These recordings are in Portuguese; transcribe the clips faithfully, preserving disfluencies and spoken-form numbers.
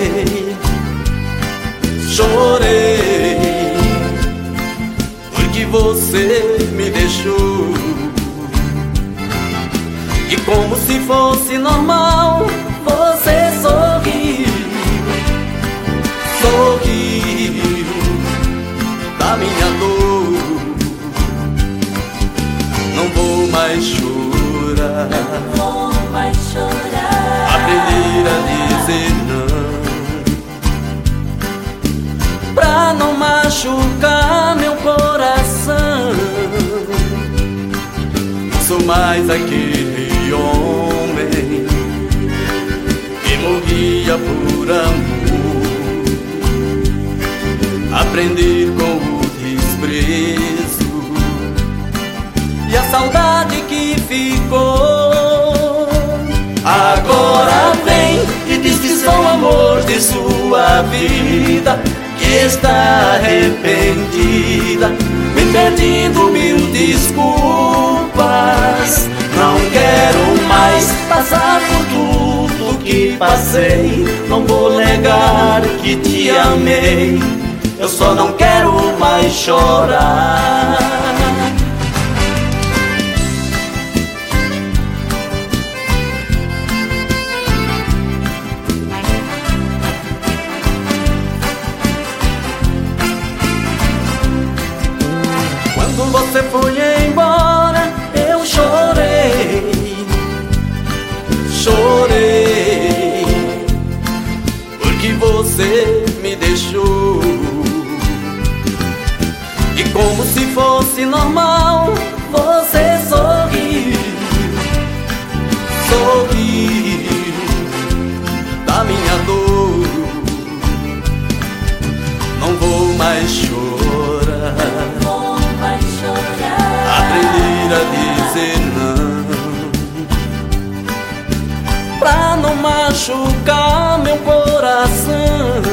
chorei, chorei, porque você me deixou. E como se fosse normal, você sorriu, sorriu da minha dor. Não vou mais chorar, não vou mais chorar. Aprender a dizer não, pra não machucar meu coração. Não sou mais aquele homem que morria por amor. Aprender com o desprezo e a saudade que ficou. Agora vem e diz que sou o amor de sua vida, que está arrependida, me pedindo mil desculpas. Não quero mais passar por tudo que passei, não vou negar que te amei, eu só não quero mais chorar. Quando você foi embora, eu chorei, chorei, porque você me deixou. E como se fosse normal, você sorriu, sorriu da minha dor. Não vou mais chorar, aprender a dizer não, pra não machucar meu coração.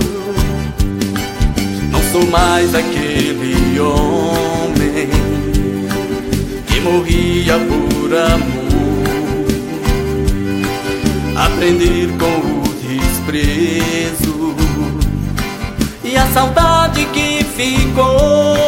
Não sou mais aquele homem que morria por amor. Aprender com o desprezo e a saudade que ficou.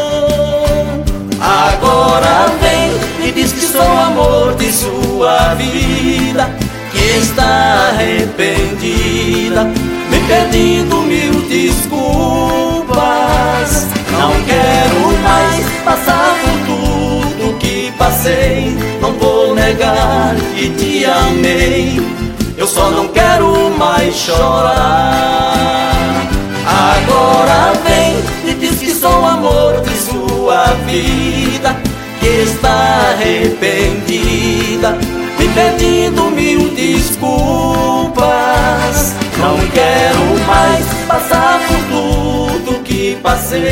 Agora vem e diz que sou o amor de sua vida, que está arrependida, me pedindo mil desculpas. Não quero mais passar por tudo que passei, não vou negar que te amei, eu só não quero mais chorar. Agora vem e diz que sou o amor de sua vida, que está arrependida, me pedindo mil desculpas. Não quero mais passar por tudo que passei,